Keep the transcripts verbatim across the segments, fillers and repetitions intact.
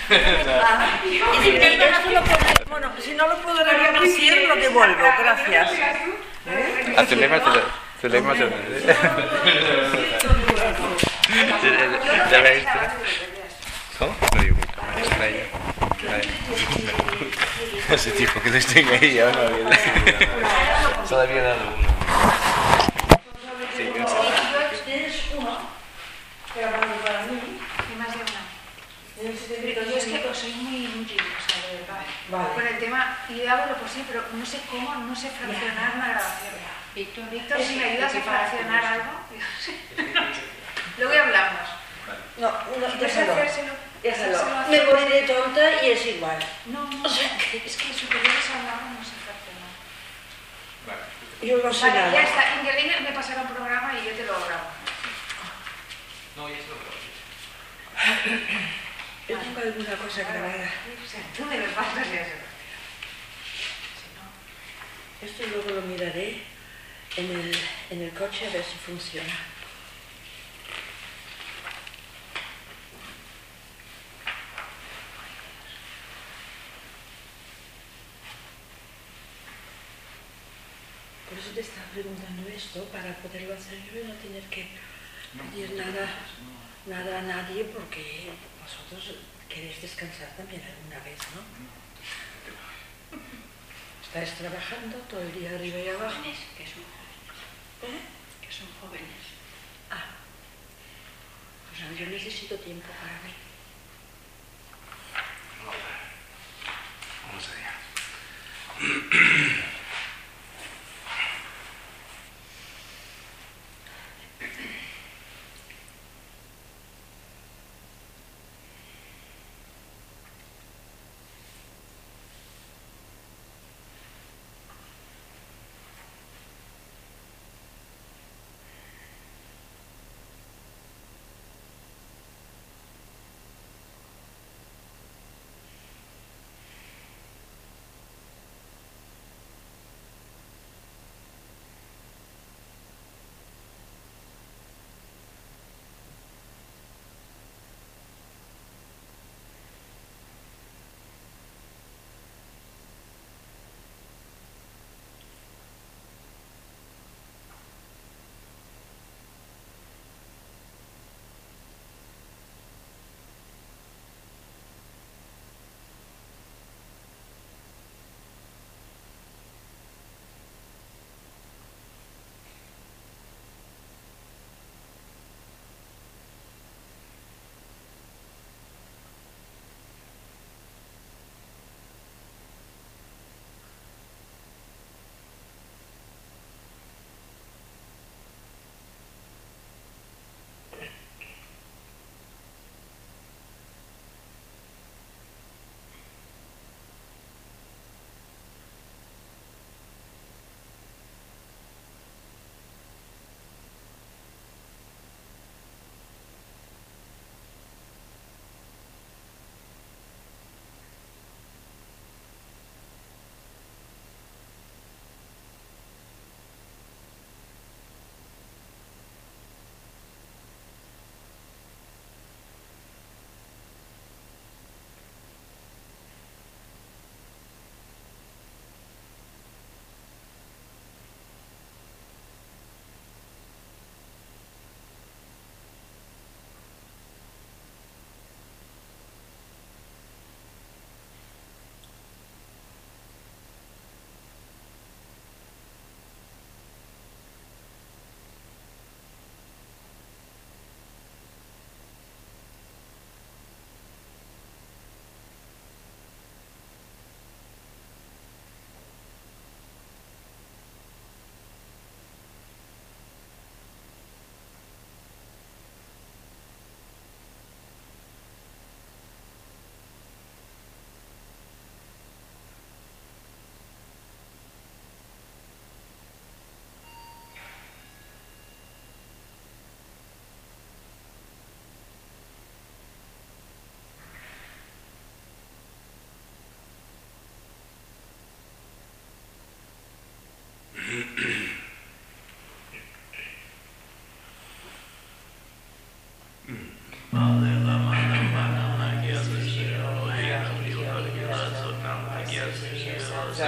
Ah, y si, esto lo podré- bueno, si no lo puedo reproducir, lo devuelvo, gracias. ¿Eh? A Zulema se lo... Zulema se lo... ¿Ya la viste? ¿Cómo? No digo, me extraño. Ese tipo que les tengo ahí ya no había dado. Solo había dado uno. Sí, un solo. Tienes uno, pero para mí. Y más de una. Pero yo es que soy muy inútil, o sea, de verdad. Vale. Con el tema, y yo hago lo posible, pero no sé cómo, no sé fraccionar una grabación. Víctor, Víctor, si me ayudas a fraccionar algo. Luego ya hablamos. No, no, Si déjalo. puedes hacérselo, Déjalo. hacérselo Me a- voy de tonta y es igual. No, no, O sea que es que superiores hablaban, no sé fraccionar. yo no sé Vale, ya nada. está. Inger, Inger me pasará un programa y yo te lo grabo. No, ya se lo grabo. Yo tengo alguna cosa grabada. O sea, tú me los pasas y eso. Si no, Esto luego lo miraré en el, en el coche a ver si funciona. Por eso te estaba preguntando esto, para poderlo hacer yo y no tener que pedir nada, nada a nadie, porque vosotros queréis descansar también alguna vez, ¿no? Estáis trabajando todo el día arriba y abajo. Jóvenes, que son jóvenes. ¿Eh? Que son jóvenes. Ah, pues yo necesito tiempo para mí. Vamos allá.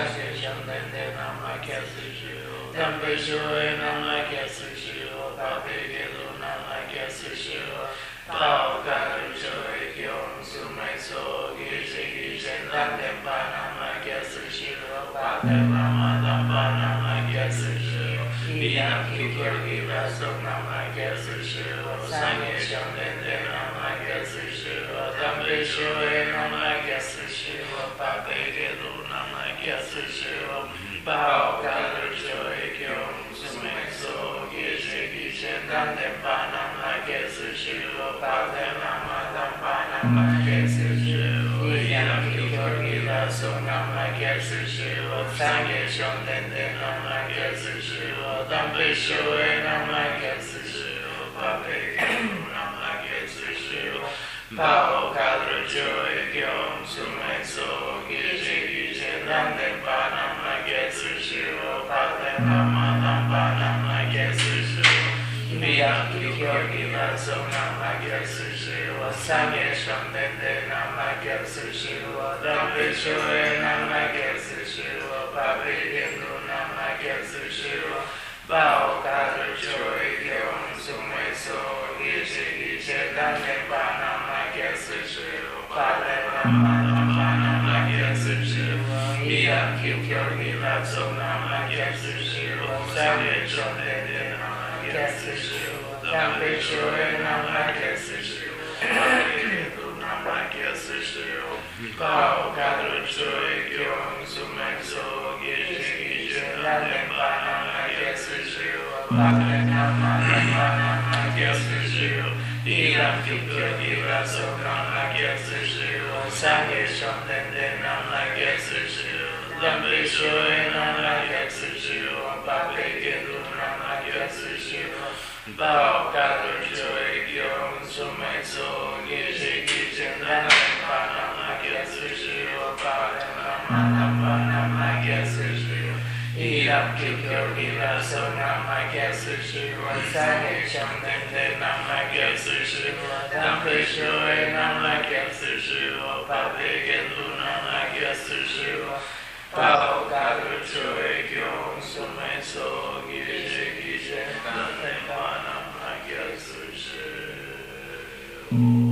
Sangye Shandende Nama Kyatsu Shiro Dambe Shiro Nama Kyatsu Shiro Pape Gelu Nama Kyatsu Shiro Pao Garu Choi Kyong Sumai So Gishe Gishe Danden Pa Nama Kyatsu Shiro Pape Lama Damba Nama Kyatsu Shiro Inam Kikyo Gira Sok Nama Kyatsu Shiro Sangye Shandende Nama Kyatsu Shiro Dambe Shiro Nama Kyatsu Shiro Pape Gelu Nama Kyatsu Shiro Pao Garu Choi Kyong Sumai So Gishe Gishe Danden Pa Nama Kyatsu Shiro Pape Lama Damba Nama Kyatsu Shiro Inam Kikyo Gira Sok Nama Kyatsu Shiro Sangye Shandende Nama Kyatsu Shiro Dambe Shiro Nama Kyatsu Shiro Pape Gelu Nama Kyatsu Shiro Pao Garu Choi Kyong Sumai So Gishe Gishe Danden Pa Nama Kyatsu Shiro Pape Lama Damba Nama Kyatsu Shiro Inam Kikyo Gira Sok Nama Kyatsu Shiro Sangye Shandende Nama Kyatsu Shiro Dambe Shiro Nama Kyatsu Shiro Pape Gelu Nama Kyatsu Shiro Pao Garu Choi Kyong Sumai So Gishe Gishe Danden Pa Nama Kyatsu Shiro Pape Lama Damba Nama Kyatsu Shiro Inam Kikyo Gira Sok Nama Kyatsu Shiro Sangye Shandende Nama Kyatsu Shiro Dambe Shiro Nama Kyatsu Shiro Pape Gelu Nama Kyatsu Shiro Pao Garu Choi Kyong Sumai So Gishe Gishe Danden Pa Nama Kyatsu Shiro Pape Lama Damba Nama Kyatsu Shiro Inam Kikyo Gira Sok Nama Kyatsu Shiro Sangye Shandende Nama Kyatsu Shiro Dambe Shiro Nama Kyatsu Shiro Pape Gelu Nama Kyatsu Shiro Pao Garu Choi Kyong Sumai So Gishe Gishe Danden Pa Nama Kyatsu Shiro Pape Lama Damba Nama Kyatsu Shiro Inam Kikyo Gira Sok Nama Kyatsu Shiro Sangye Shandende Nama Kyatsu Shiro Dambe Shiro Nama Kyatsu Shiro Pape Gelu Nama Kyatsu Shiro Pao Garu Choi Kyong Sumai So Gishe Gishe Danden Pa Nama Kyatsu Shiro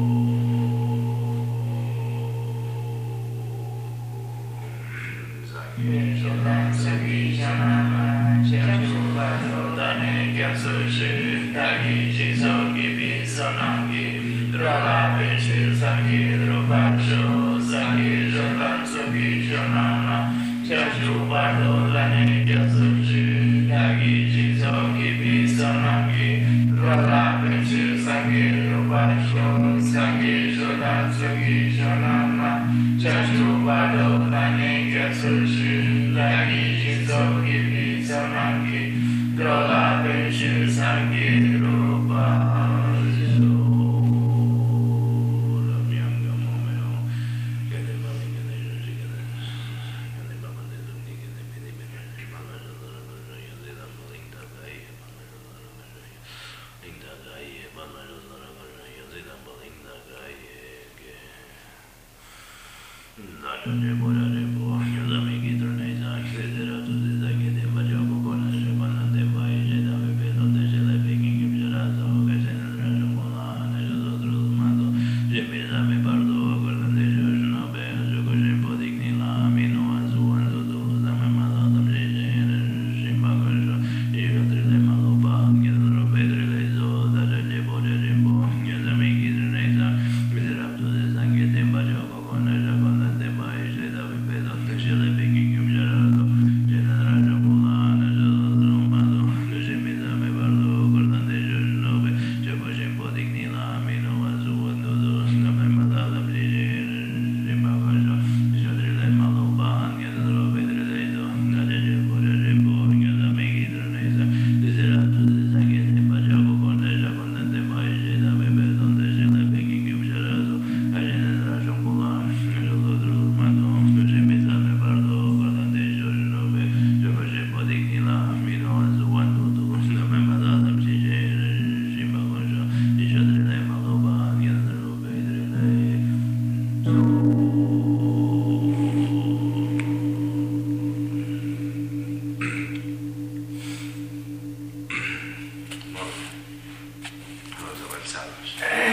Sangye Shanama Chachu Bado Dane Kyatsu Shiro Dagi Jizo Gibi Sonangi Drola Bechi Sangye Drobacho Sangye Jodan Sogi Shonama Chachu Bado Dane Kyatsu Shiro Dagi Jizo Gibi Sonangi Drola Bechi Sangye Drobacho Sangye Jodan Sogi Shonama Chachu Bado Dane Kyatsu Shiro Dagi Jizo Gibi Sonangi Drola Bechi Sangye Drobacho Pedro avanzados.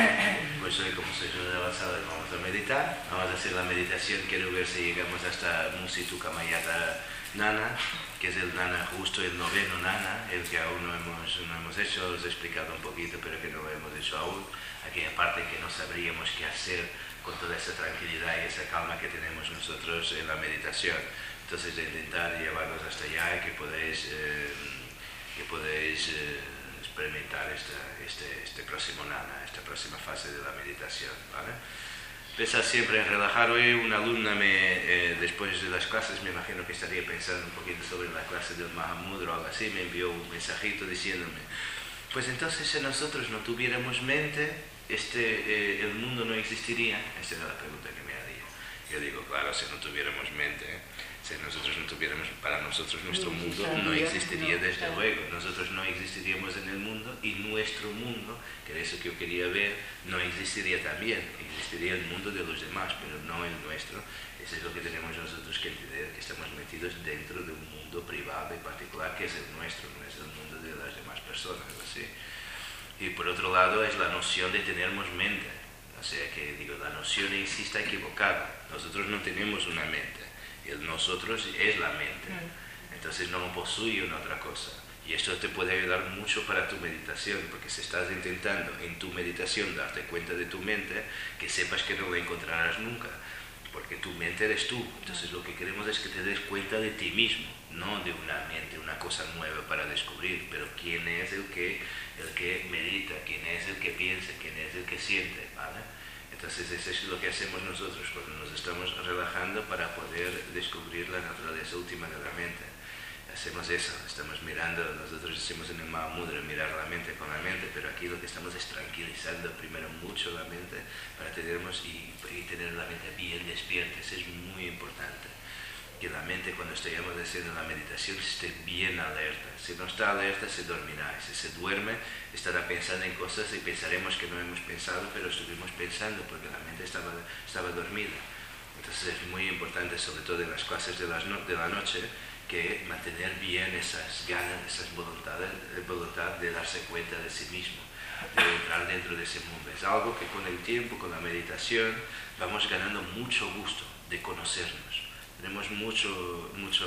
Pues hoy, como sois los avanzados, vamos a meditar. Vamos a hacer la meditación. Quiero ver si llegamos hasta Musitu Kamayata Nana, que es el Nana justo, el noveno Nana, el que aún no hemos, no hemos hecho. Os he explicado un poquito, pero que no lo hemos hecho aún. Aquella parte que no sabríamos qué hacer con toda esa tranquilidad y esa calma que tenemos nosotros en la meditación. Entonces, de intentar llevarlos hasta allá y que podéis, eh, que podéis eh, experimentar esta, este, este próximo Nana, esta próxima fase de la meditación, ¿vale? Pensad siempre en relajar. Hoy una alumna, me, eh, después de las clases, me imagino que estaría pensando un poquito sobre la clase del Mahamudra o algo así, me envió un mensajito diciéndome, pues entonces si nosotros no tuviéramos mente, este, eh, el mundo no existiría. Esta era la pregunta que me haría. Yo digo, claro, si no tuviéramos mente, ¿eh? Si nosotros no tuviéramos, para nosotros nuestro mundo no existiría desde luego. Nosotros no existiríamos en el mundo y nuestro mundo, que es eso que yo quería ver, no existiría también. Existiría el mundo de los demás, pero no el nuestro. Eso es lo que tenemos nosotros que entender, que estamos metidos dentro de un mundo privado y particular que es el nuestro, no es el mundo de las demás personas, ¿sí? Y por otro lado es la noción de tenermos mente. O sea que digo, la noción en sí está equivocada. Nosotros no tenemos una mente. El nosotros es la mente, entonces no posee una otra cosa. Y esto te puede ayudar mucho para tu meditación, porque si estás intentando en tu meditación darte cuenta de tu mente, que sepas que no la encontrarás nunca, porque tu mente eres tú. Entonces lo que queremos es que te des cuenta de ti mismo, no de una mente, una cosa nueva para descubrir, pero quién es el que, el que medita, quién es el que piensa, quién es el que siente, ¿vale? Entonces eso es lo que hacemos nosotros cuando nos estamos relajando para poder descubrir la naturaleza última de la mente. Hacemos eso, estamos mirando, nosotros decimos en el Mahamudra, mirar la mente con la mente, pero aquí lo que estamos es tranquilizando primero mucho la mente para tenernos y, y tener la mente bien despierta. Eso es muy importante. Que la mente cuando estemos haciendo la meditación esté bien alerta. Si no está alerta se dormirá, si se duerme estará pensando en cosas y pensaremos que no hemos pensado, pero estuvimos pensando porque la mente estaba, estaba dormida. Entonces es muy importante, sobre todo en las clases de, las no, de la noche, que mantener bien esas ganas, esas voluntades, voluntad de darse cuenta de sí mismo, de entrar dentro de ese mundo. Es algo que con el tiempo, con la meditación, vamos ganando mucho gusto de conocernos. Tenemos mucho, mucho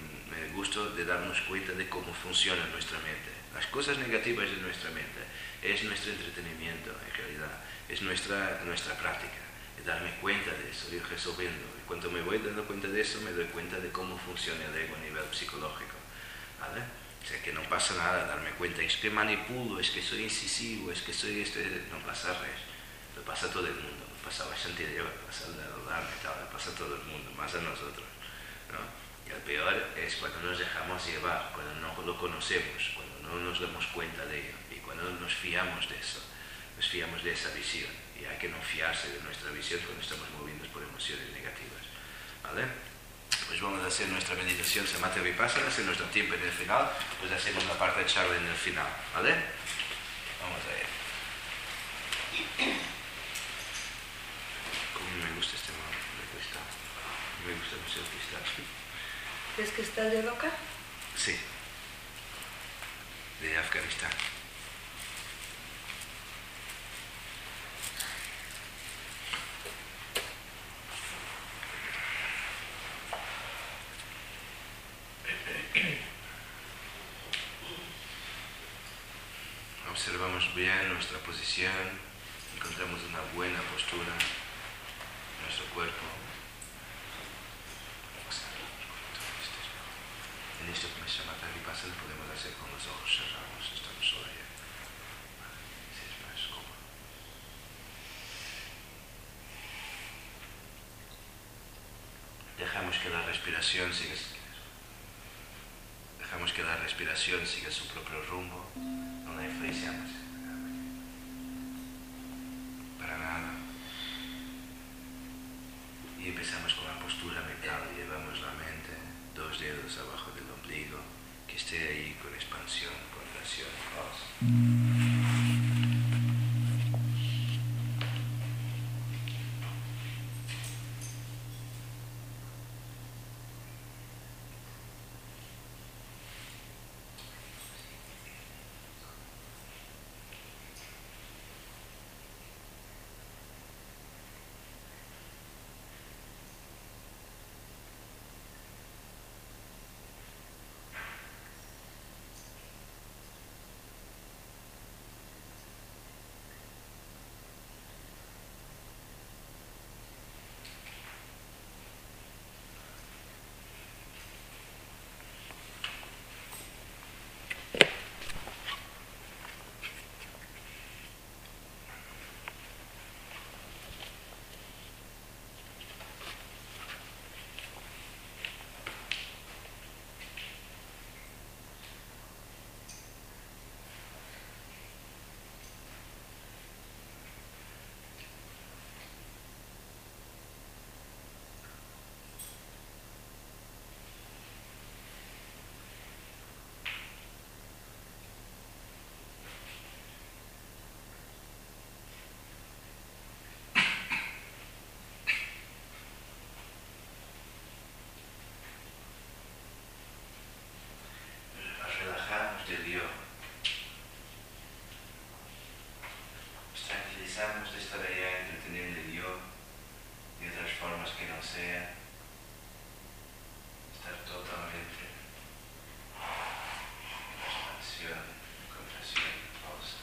gusto de darnos cuenta de cómo funciona nuestra mente. Las cosas negativas de nuestra mente es nuestro entretenimiento, en realidad, es nuestra, nuestra práctica, es darme cuenta de eso, ir resolviendo. Y cuando me voy dando cuenta de eso, me doy cuenta de cómo funciona el ego a nivel psicológico, ¿vale? O sea, que no pasa nada darme cuenta, es que manipulo, es que soy incisivo, es que soy este... No pasa res, lo pasa a todo el mundo. Pasa a la Shantideva, pasa al Dharma y tal, pasa a todo el mundo, más a nosotros, ¿no? Y el peor es cuando nos dejamos llevar, cuando no lo conocemos, cuando no nos damos cuenta de ello y cuando nos fiamos de eso, nos fiamos de esa visión. Y hay que no fiarse de nuestra visión cuando estamos movidos por emociones negativas, ¿vale? Pues vamos a hacer nuestra meditación Samatha Vipassana, si nos da tiempo en el final, pues hacemos la parte de charla en el final, ¿vale? Vamos a ir. Me gusta este modo de cristal. Me gusta mucho el cristal. ¿Es cristal de roca? Sí. De Afganistán. Observamos bien nuestra posición. Encontramos una buena postura. Nuestro cuerpo. En esto que me Samatha Vipassana podemos hacer con los ojos cerrados, estamos solo allá. Así es más cómodo. Dejamos que la respiración siga, dejamos que la respiración siga su propio rumbo, no la influenciamos. Para nada. Y empezamos con la postura mental, llevamos la mente dos dedos abajo del ombligo, que esté ahí con expansión, contracción, pausa. precisamos de estar allá entreteniendo el yo de otras formas que no sean estar totalmente en expansión, contracción, pausa.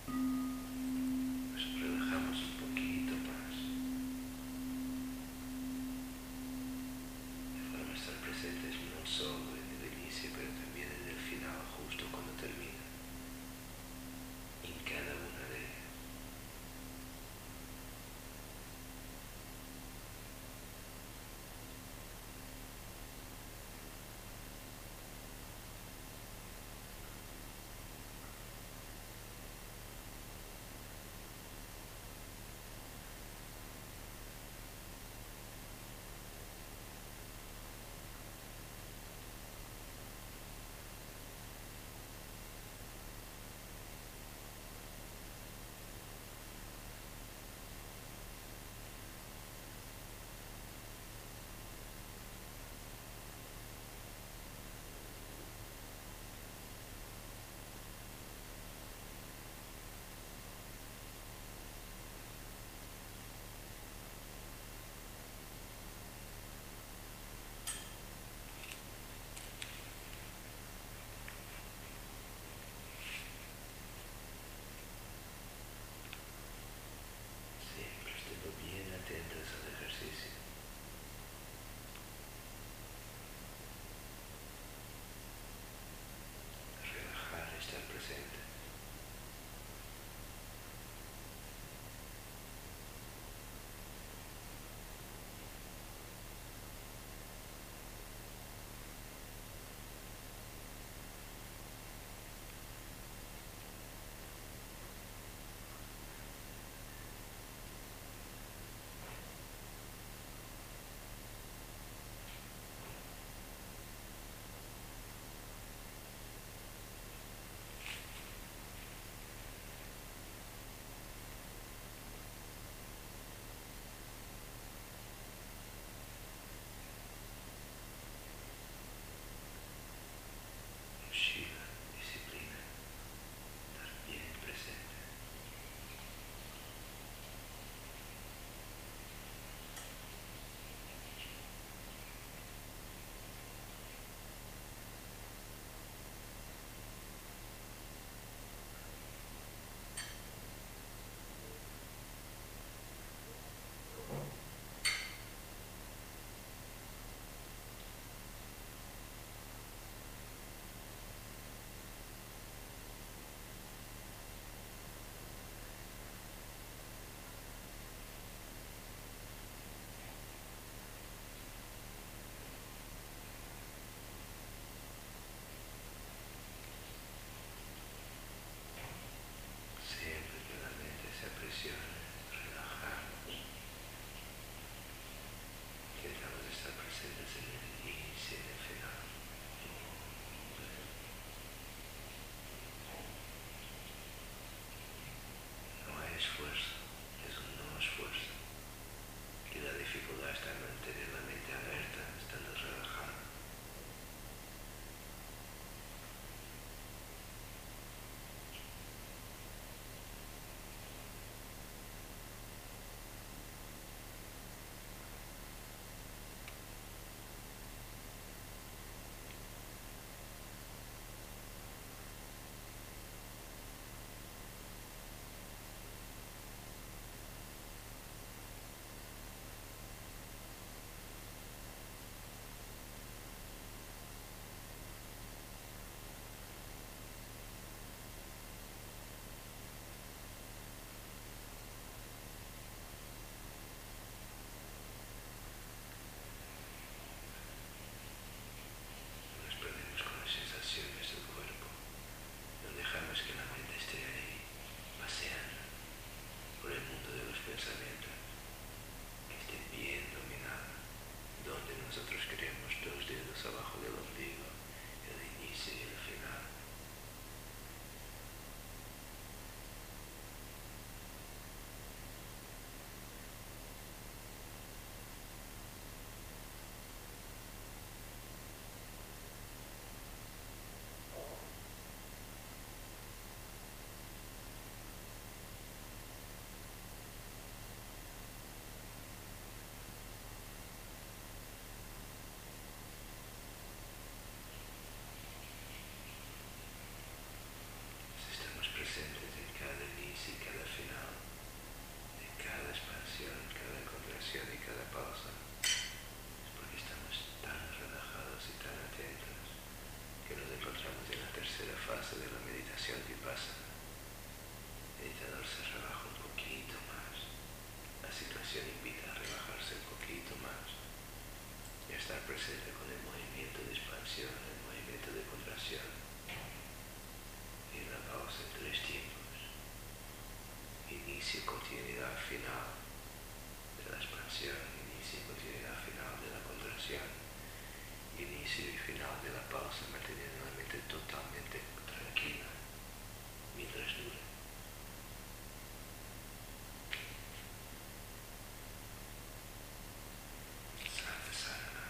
Nos relajamos un poquito más. De forma a estar presentes no solo en el inicio, pero también en el final, justo cuando termina. En cada una de ellas. inicio y continuidad final de la expansión, inicio y continuidad final de la contracción, inicio y final de la pausa, manteniendo la mente totalmente tranquila mientras dure. Sadhasana.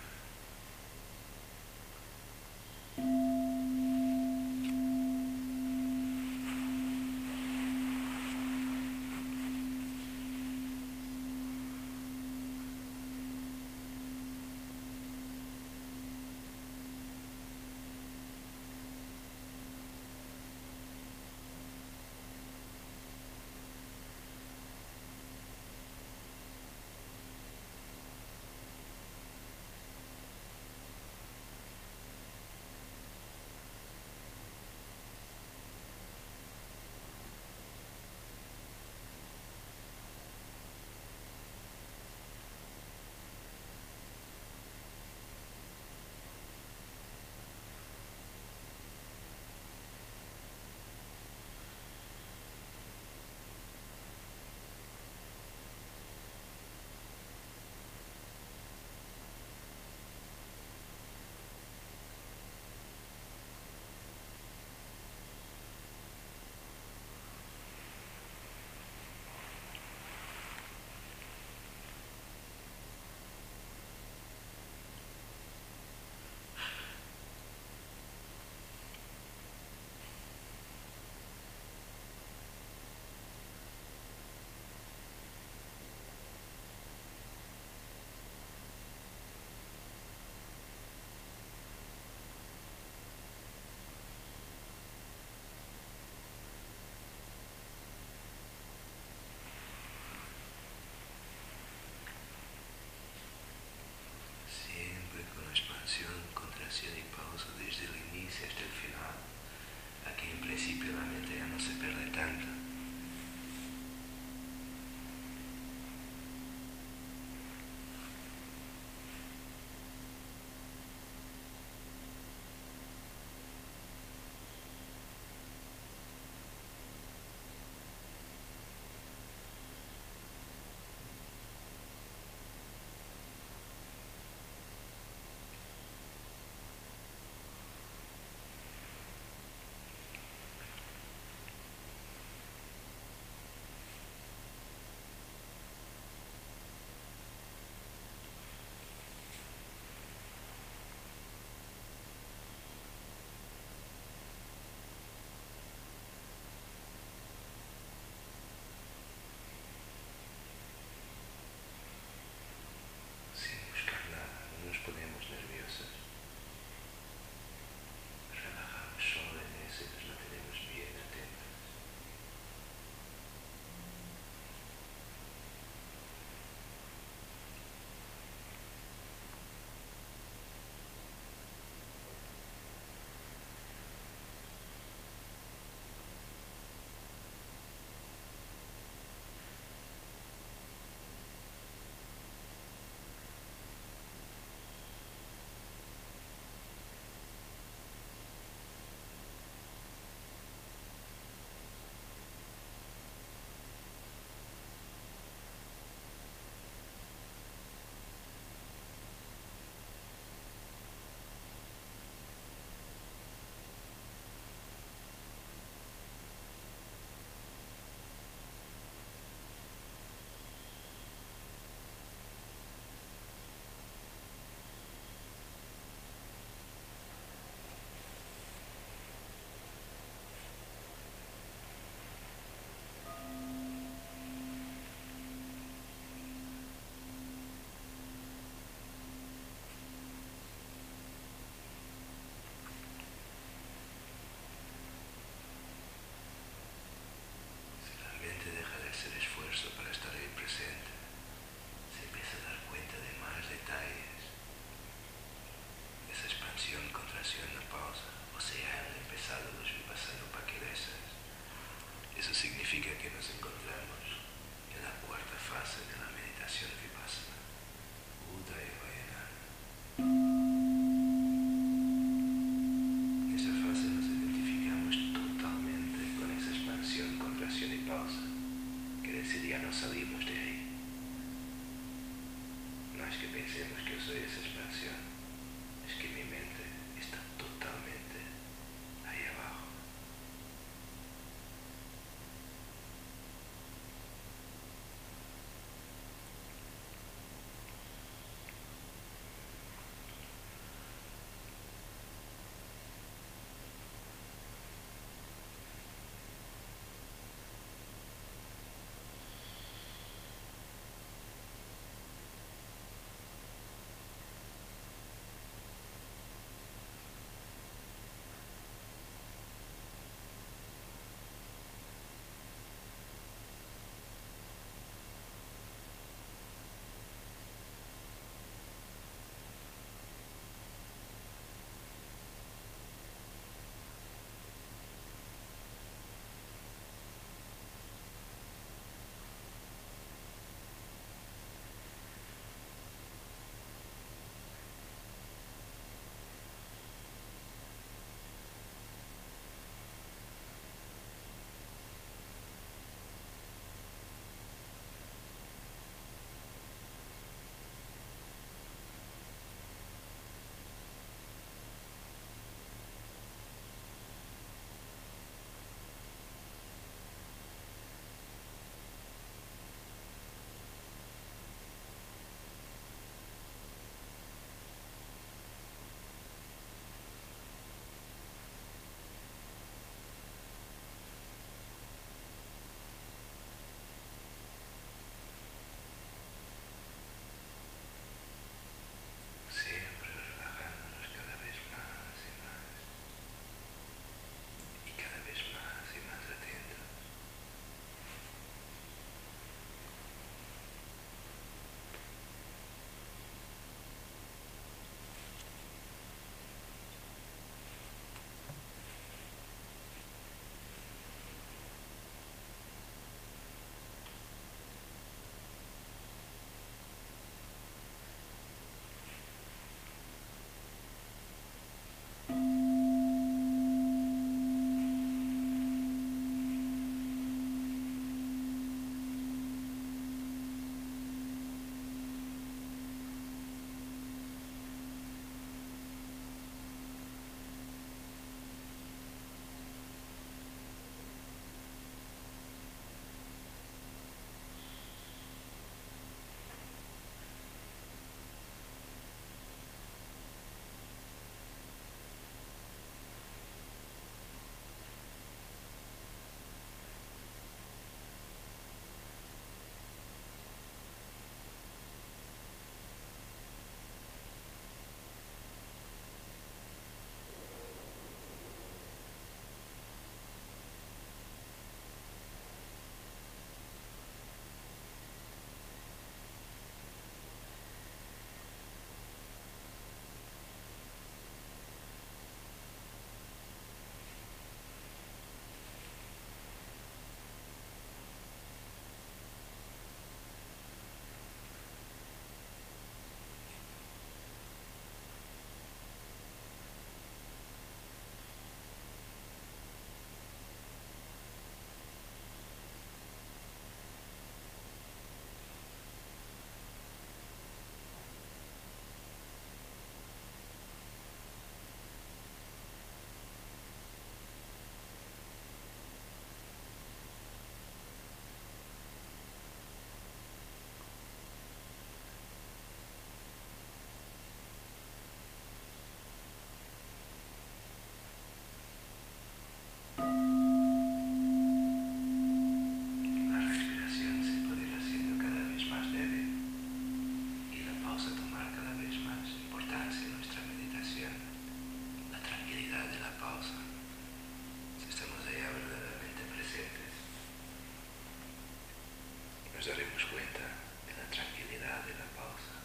nos daremos cuenta de la tranquilidad de la pausa.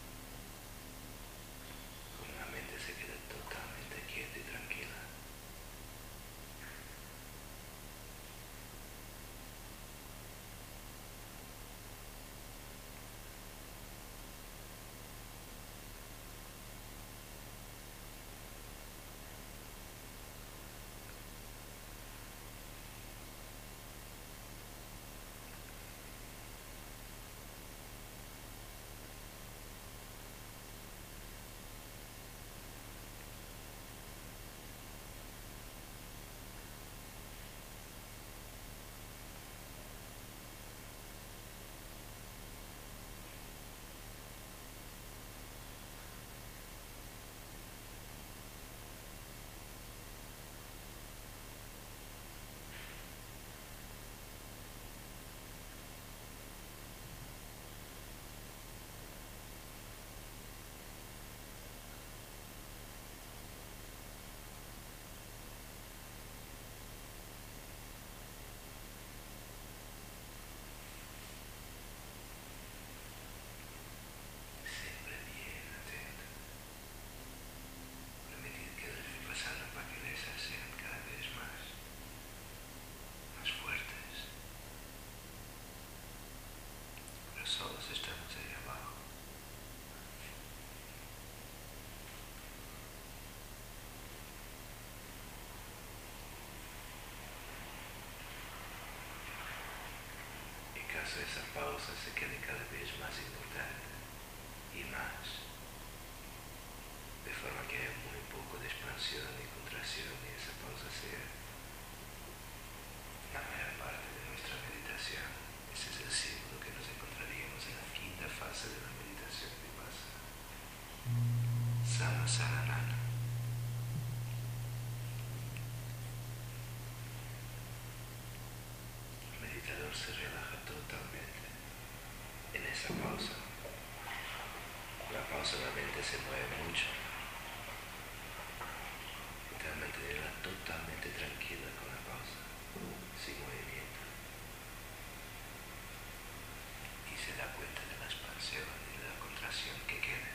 Como la mente se queda totalmente quieta y tranquila. Siempre bien atento. Permitir que dejen pasar las paquilesas sean cada vez más, más fuertes. Pero solos estamos ahí abajo. Y casi esa pausa se quede cada vez más importante y más, de forma que haya muy poco de expansión y contracción y esa pausa sea la mayor parte de nuestra meditación. Ese es el símbolo que nos encontraríamos en la quinta fase de la meditación vipassana. Samasaranana. El meditador se relaja totalmente en esa pausa. La pausa la mente se mueve mucho. Literalmente era totalmente tranquila con la pausa, sin movimiento. Y se da cuenta de la expansión y de la contracción que queda.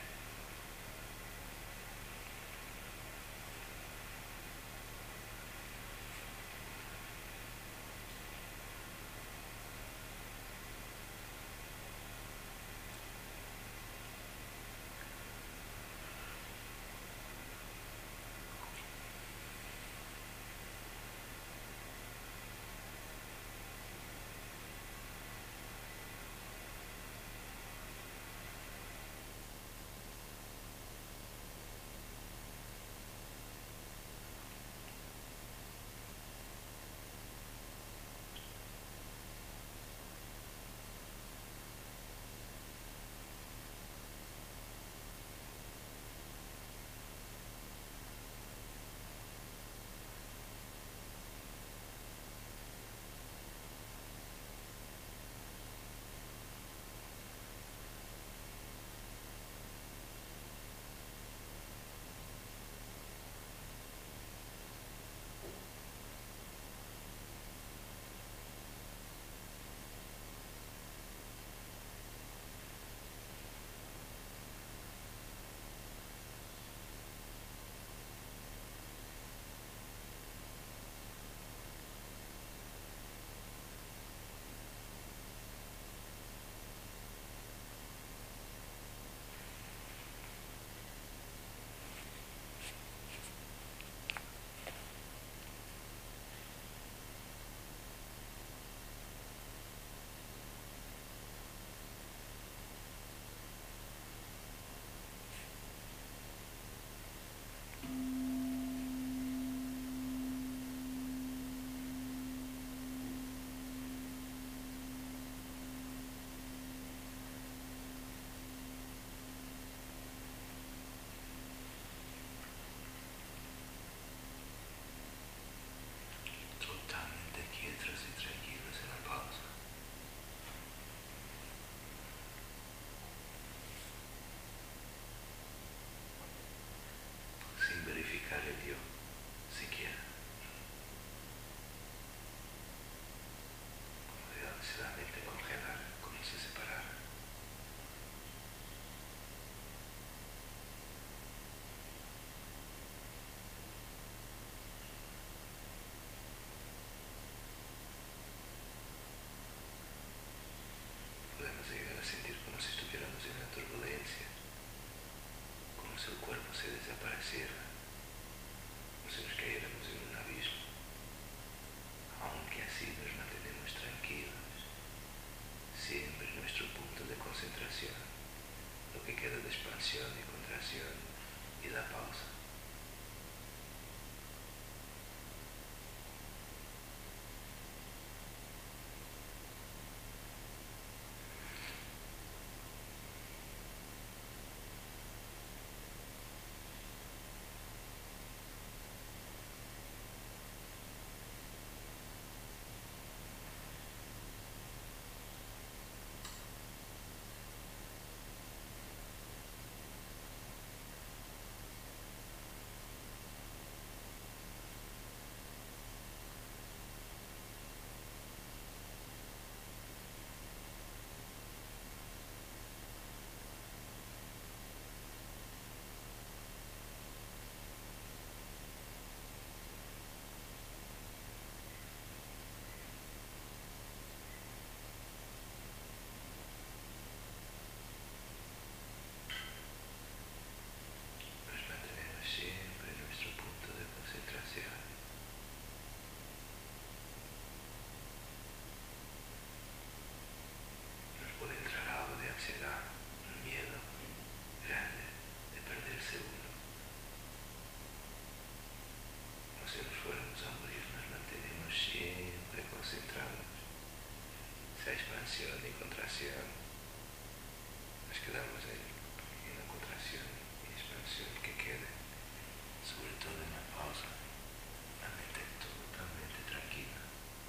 esa expansión y contracción. Nos quedamos ahí en la contracción y expansión que quede, sobre todo en la pausa, la mente totalmente tranquila,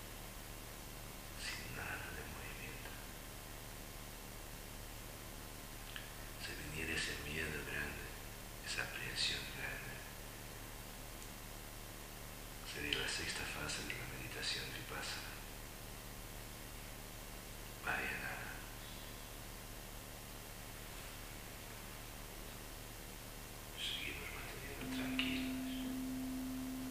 sin nada de movimiento. Se viniera ese miedo grande, esa aprehensión grande, sería la sexta fase de la meditación vipassana. Vaya nada. Seguimos manteniendo tranquilos.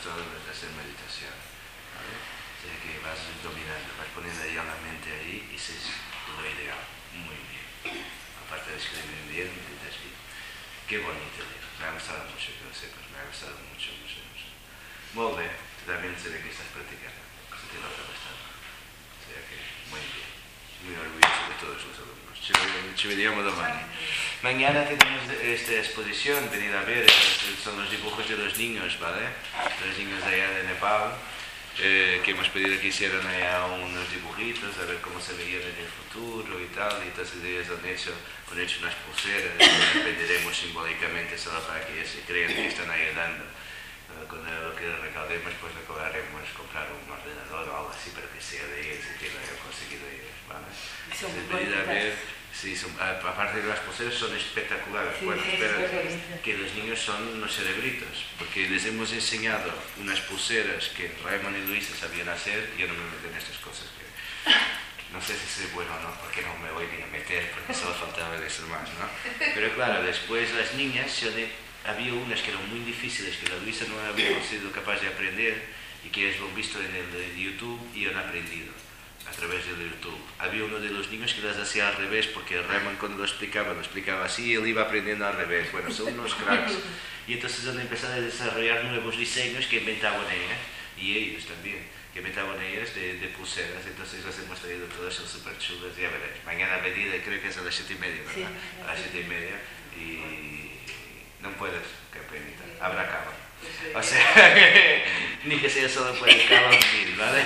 todas de hacer meditación, ¿vale? O sea que vas dominando, vas poniendo ya la mente ahí y eso es lo ideal, muy bien. Aparte de escribir bien, meditas bien. Qué bonito libro, me ha gustado mucho, que lo sepas, me ha gustado mucho, mucho, mucho. Muy bien, también se ve que estás practicando, se te nota bastante. O sea que, muy bien, muy orgulloso de todos los alumnos. Ci vediamo domani. Mañana tenemos esta exposición, venid a ver, son los dibujos de los niños, ¿vale? Los niños de allá de Nepal, eh, que hemos pedido que hicieran allá unos dibujitos, a ver cómo se veían en el futuro y tal, y entonces ellos han hecho, han hecho unas pulseras, que venderemos simbólicamente solo para que ellos se crean que están ayudando. Eh, con lo que recaudemos, pues le cobraremos comprar un ordenador o algo así, pero que sea de ellos y que lo hayan conseguido ellos, ¿vale? Son Entonces, muy venid a bonitas. ver. Sí, son, aparte de las pulseras son espectaculares. Sí, bueno, sí, espera, sí, sí. que los niños son unos cerebritos, porque les hemos enseñado unas pulseras que Raymond y Luisa sabían hacer, y yo no me meto en estas cosas, que no sé si es bueno o no, porque no me voy ni a meter, porque solo faltaba eso más, ¿no? Pero claro, después las niñas, había unas que eran muy difíciles, que la Luisa no había sido capaz de aprender, y que ellos lo han visto en el YouTube y han aprendido a través del YouTube. Había uno de los niños que las hacía al revés, porque Raymond cuando lo explicaba, lo explicaba así y él iba aprendiendo al revés. Bueno, son unos cracks. Y entonces han empezado a desarrollar nuevos diseños que inventaban ellas, y ellos también, que inventaban ellas de, de pulseras. Entonces las hemos traído todas, son súper chulas, ya veréis. Mañana venida, creo que es a las siete y media, ¿verdad? Sí. A las siete y media, y no puedes, qué penita, habrá cava. O sea, ni que sea solo por el cava mil, ¿vale?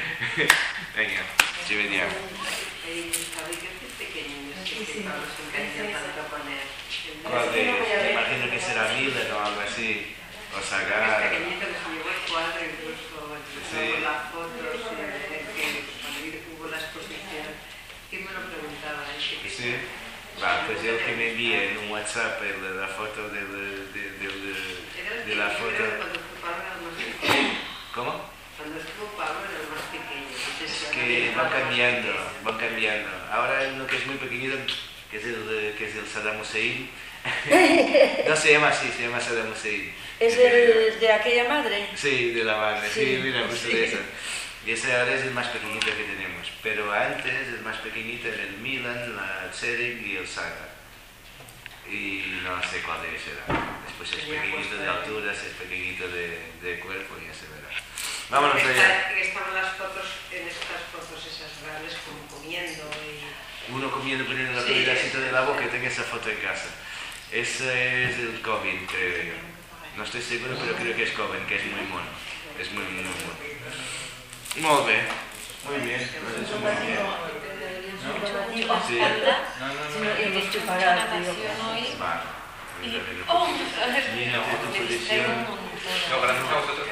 Venga, ci vediamo. ¿Sabéis que es pequeño? Es que Pablo se encariña tanto con él. ¿Cuál de ellos? Me imagino que será Milan o algo así, o Es Sagar. pequeñito que se llevó el cuadro, incluso Sí. las fotos, eh, que cuando hubo la exposición, ¿quién me lo preguntaba? ¿eh? Que- Sí. Va, pues el que me envíe en un WhatsApp el, la foto del, del, del, del, Era el de la que- foto. Cuando estuvo Pablo era el más pequeño. ¿Cómo? Cuando estuvo Pablo era el más pequeño. Entonces, Es ya que no van había cambiando, más pequeño. van cambiando. Ahora hay uno que es muy pequeñito, que es el, de- que es el Saddam Hussein. No se llama así, se llama Saddam Hussein. ¿Es el de aquella madre? Sí, de la madre, sí, Sí, mira, justo sí. de esa. Y ese ahora es el más pequeñito que tenemos. Pero antes el más pequeñito era el Milan, la Tsering y el Saga. Y no sé cuál de ellos será. Después es pequeñito de altura, es pequeñito de, de cuerpo y ya se verá. Vámonos allá. Está- que estaban las fotos, en estas fotos esas grandes como comiendo y... Uno comiendo poniendo la Sí, comida es- de la boca y tengo esa foto en casa. Ese es el Coven, creo yo. No estoy seguro, pero creo que es Coven, que es muy mono. Es muy, muy mono. Muy bien. Muy bien. Lo has hecho muy bien. Sí. Sino que te chuparás, digo. Vale. Oh, a ver, Mira, tu me distraigo posición. un montón. No, gracias a vosotros